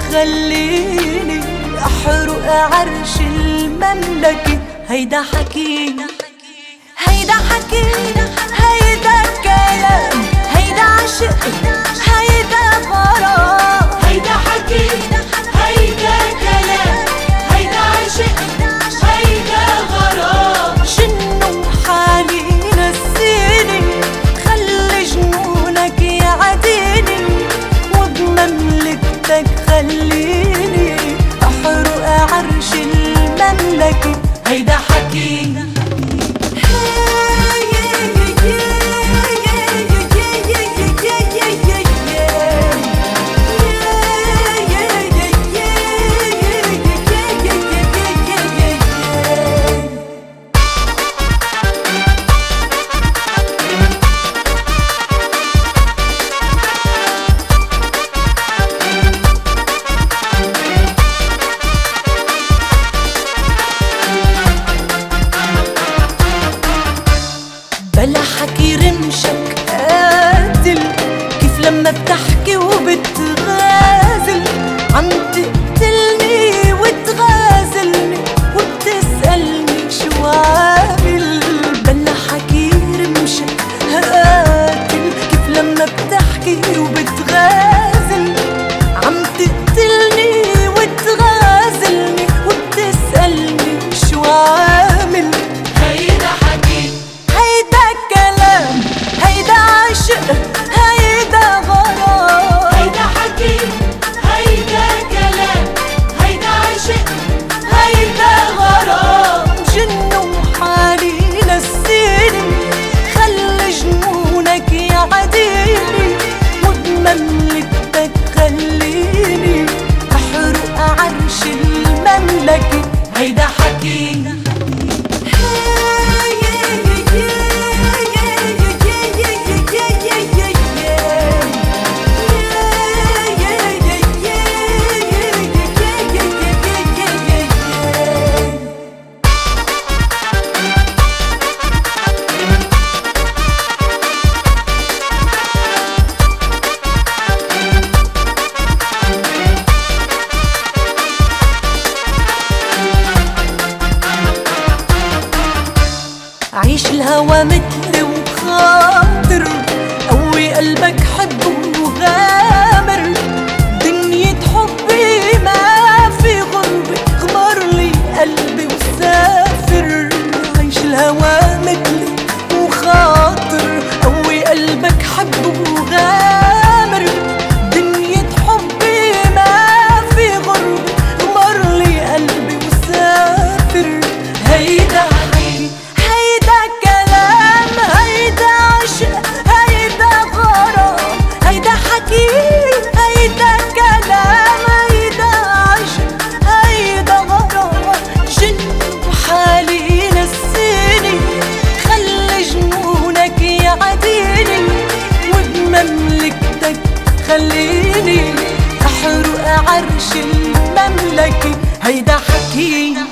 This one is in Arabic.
خليني احرق عرش المملكة. هيدا حكينا، هيدا حكينا، هيدا كلام، هيدا عشق، هيدا غرام. هيدا حكينا، هيدا كلام، هيدا عشق، هيدا غرام. جنون حالي نسيني، خلي جنونك يعديني، وبمملكتك خليني احرق عرش المملكة. هيدا حكينا. بلا حكي رمشك قاتل، كيف لما بتحكي وبتغازل عم تقتلني وتغازلني وبتسألني شو عامل. بلا حكي رمشك قاتل، كيف لما بتحكي وبتغازل عم تقتلني وتغازلني وبتسألني شو عامل. هيدا حكي، هيدا كلام، هيدا عشق، هيدا غرام. هيدا حكي، هيدا كلام، هيدا عشق، هيدا غرام. جنون حالي نسيني، خلي جنونك يعديني، وبمملكتك خليني احرق عرش المملكة. هيدا حكينا. عيش الهوى مثل وخاطر، قوي قلبك حب وغامر، دنيا حبي ما في غربة، غمر لي قلبي وسافر. عيش الهوى مثل وخاطر، قوي قلبك حب وغامر، دنيا حبي ما في غربة، غمر لي قلبي وسافر. هيدا حكي، هيدا كلام، هيدا عشق، هيدا غرام. هيدا حكي، هيدا كلام، هيدا عشق، هيدا غرام. جن وحالي نسيني، خلي جنونك يعديني، وبمملكتك خليني احرق عرش المملكة. هيدا حكي.